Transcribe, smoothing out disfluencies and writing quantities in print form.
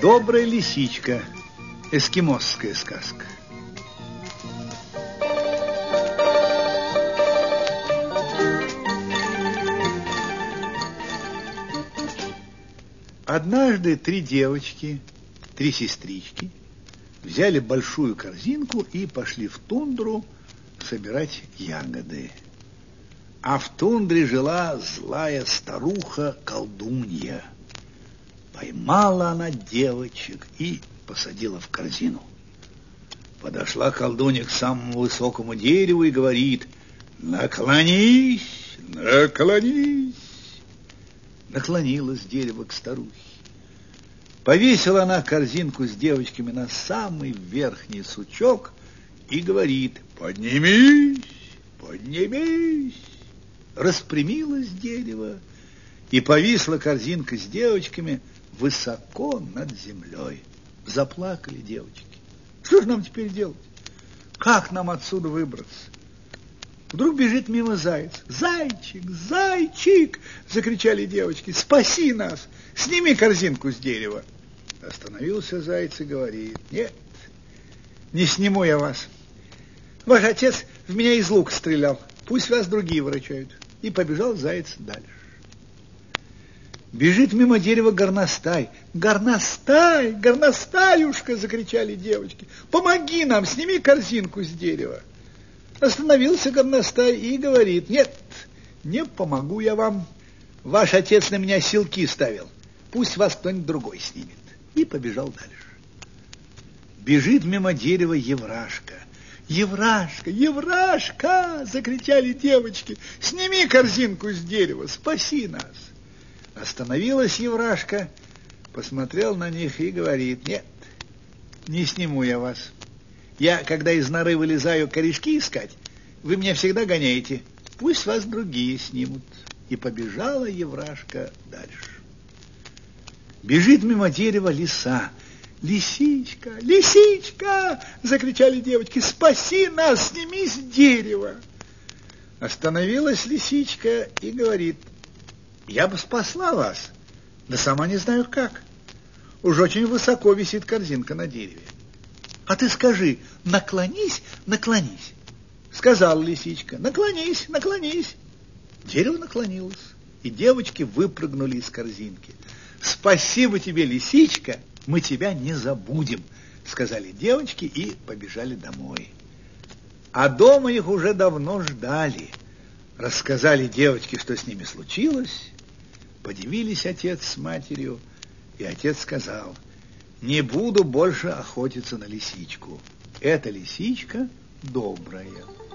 Добрая лисичка. Эскимосская сказка. Однажды три девочки, три сестрички взяли большую корзинку и пошли в тундру собирать ягоды. А в тундре жила злая старуха-колдунья. Поймала она девочек и посадила в корзину. Подошла колдунья к самому высокому дереву и говорит: наклонись, наклонись. Наклонилось дерево к старухе. Повесила она корзинку с девочками на самый верхний сучок и говорит: поднимись, поднимись. Распрямилось дерево, и повисла корзинка с девочками высоко над землей. Заплакали девочки. Что же нам теперь делать? Как нам отсюда выбраться? Вдруг бежит мимо заяц. «Зайчик, зайчик!» – закричали девочки. «Спаси нас! Сними корзинку с дерева!» Остановился заяц и говорит: «Нет, не сниму я вас. Ваш отец в меня из лука стрелял. Пусть вас другие выручают». И побежал заяц дальше. Бежит мимо дерева горностай. «Горностай, горностаюшка!» – закричали девочки. «Помоги нам, сними корзинку с дерева». Остановился горностай и говорит: «Нет, не помогу я вам. Ваш отец на меня силки ставил. Пусть вас кто-нибудь другой снимет». И побежал дальше. Бежит мимо дерева Еврашка. «Еврашка, Еврашка!» – закричали девочки. «Сними корзинку с дерева, спаси нас!» Остановилась Еврашка, посмотрел на них и говорит: «Нет, не сниму я вас. Я, когда из норы вылезаю корешки искать, вы меня всегда гоняете. Пусть вас другие снимут». И побежала Еврашка дальше. Бежит мимо дерева лиса. «Лисичка, лисичка!» – закричали девочки. «Спаси нас, сними с дерева!» Остановилась лисичка и говорит: «Я бы спасла вас, да сама не знаю как. Уж очень высоко висит корзинка на дереве. А ты скажи: наклонись, наклонись». Сказала лисичка: «Наклонись, наклонись». Дерево наклонилось, и девочки выпрыгнули из корзинки. «Спасибо тебе, лисичка, мы тебя не забудем», — сказали девочки и побежали домой. А дома их уже давно ждали. Рассказали девочки, что с ними случилось. Подивились отец с матерью, и отец сказал: «Не буду больше охотиться на лисичку. Эта лисичка добрая».